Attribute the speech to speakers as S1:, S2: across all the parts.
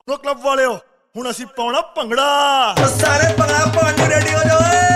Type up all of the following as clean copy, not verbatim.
S1: ਨੋ club ਵਾਲਿਓ ਹੁਣ ਅਸੀਂ ਪਾਉਣਾ ਭੰਗੜਾ।
S2: ਸਾਰੇ ਭੰਗੜਾ ਪਾਉਣ ਨੂੰ ਰੈਡੀ ਹੋ ਜਾਓ ਓਏ।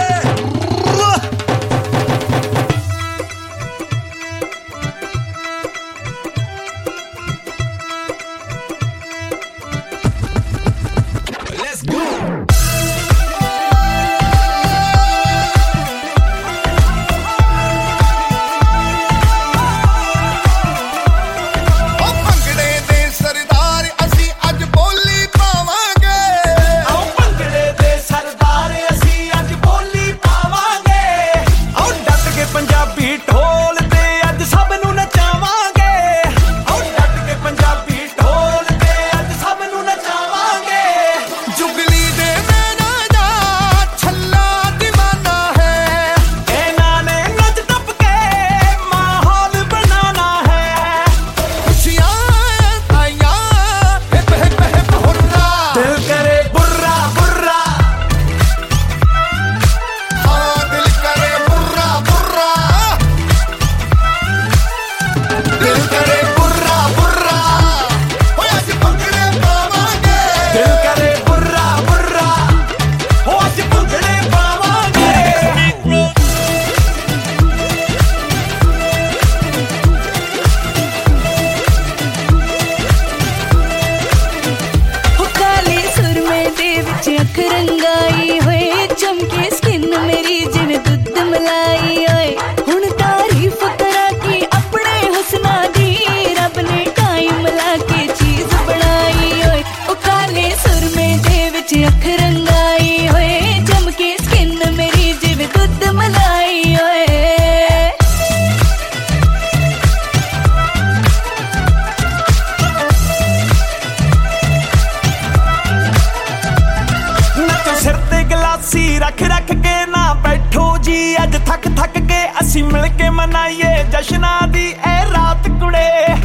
S3: रंगाई होए चमके स्किन मेरी जिवें दुध मलाई होए हुण तारीफ करा कि अपने हुस्ना दी रब ने टाइम लाके चीज बनाई होए ओ काले सुरमे दे विच अख रंगाई होए चमके स्किन मेरी जिवें दुध मलाई होए।
S4: रख रख के ना बैठो जी अज थक थक के असी मिल के मनाइए जशना दी ए रात कुड़े।